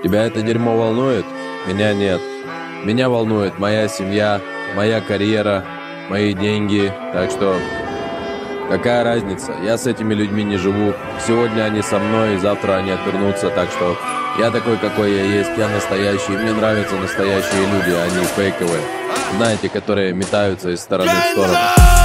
Тебя это дерьмо волнует? Меня нет. Меня волнует моя семья, моя карьера, мои деньги. Так что какая разница? Я с этими людьми не живу. Сегодня они со мной, завтра они отвернутся. Так что я такой, какой я есть. Я настоящий. Мне нравятся настоящие люди, а не фейковые. Знаете, которые метаются из стороны в сторону.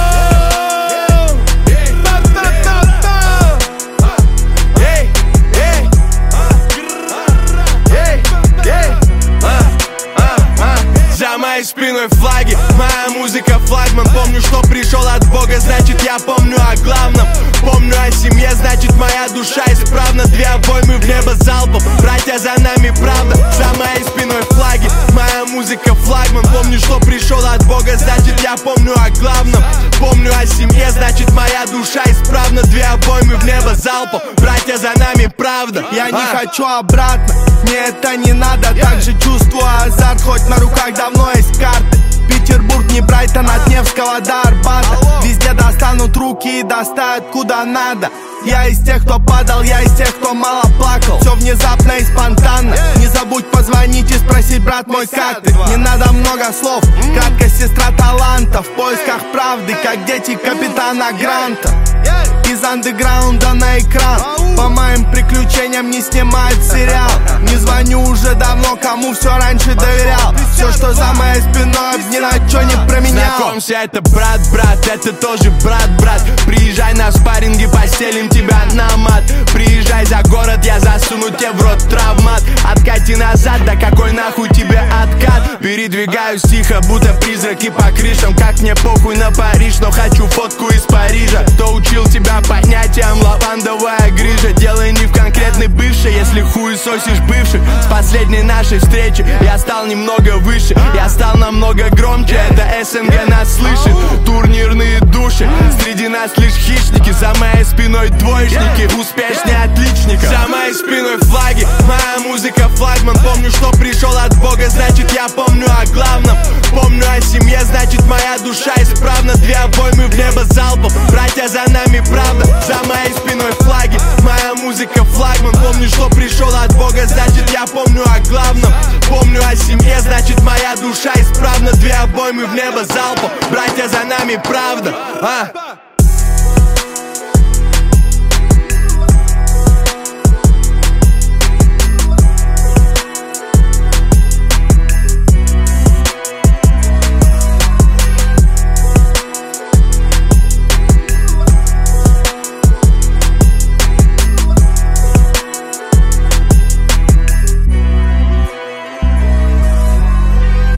За моей спиной флаги, моя музыка флагман. Помню, что пришел от Бога, значит я помню о главном. Помню о семье, значит моя душа исправна. 2 обоймы в небо залпом, братья за нами правда. За моей спиной флаги, моя музыка флагман. Помню, что пришел от Бога, значит я помню о главном. Помню о семье, значит моя душа исправна. 2 обоймы в небо залпом, братья за нами правда. Я не хочу обратно, мне это не надо. Также чувствую азарт, хоть на руках давно есть карты. Петербург не Брайтон, от Невского до Арбата. Везде достанут руки и доставят куда надо. Я из тех, кто падал, я из тех, кто мало плакал. Все внезапно и спонтанно. Не забудь позвонить и спросить, брат мой, как ты? Не надо много слов, краткость сестра таланта. В поисках правды, как дети капитана Гранта. Из андеграунда на экран. По моим приключениям не снимают сериал. Не звоню уже давно, кому все раньше доверял. Все, что за моей спиной, ни на что не променял. Знакомься, это брат, это тоже брат. Приезжай на спарринги, постелим тебя на мат. Приезжай за город, я засуну тебе в рот травмат. Откати назад, да какой нахуй тебе откат? Передвигаюсь тихо, будто призраки по крышам. Как мне похуй на Париж, но хочу фотку из Парижа. Кто учил тебя понятиям лавандовая грижа? Делай не в конкретный бывший, если хуесосишь бывших. С последней нашей встречи я стал немного выше. Я стал намного громче, это СНГ нас слышит. Турнирные души, среди нас лишь хищники. За моей спиной двоечники, успешнее отличника. За моей спиной флаги, моя музыка флагман. Помню, что пришел от Бога, значит я помню о главном. Помню о семье, значит моя душа исправна. 2 обоймы в небо залпом, братья за нами правда. За моей спиной флаги, моя музыка флагман. Помню, что пришел от Бога, значит я помню о главном. Помню о семье, значит моя душа исправна. 2 обоймы в небо залпом, братья за нами правда.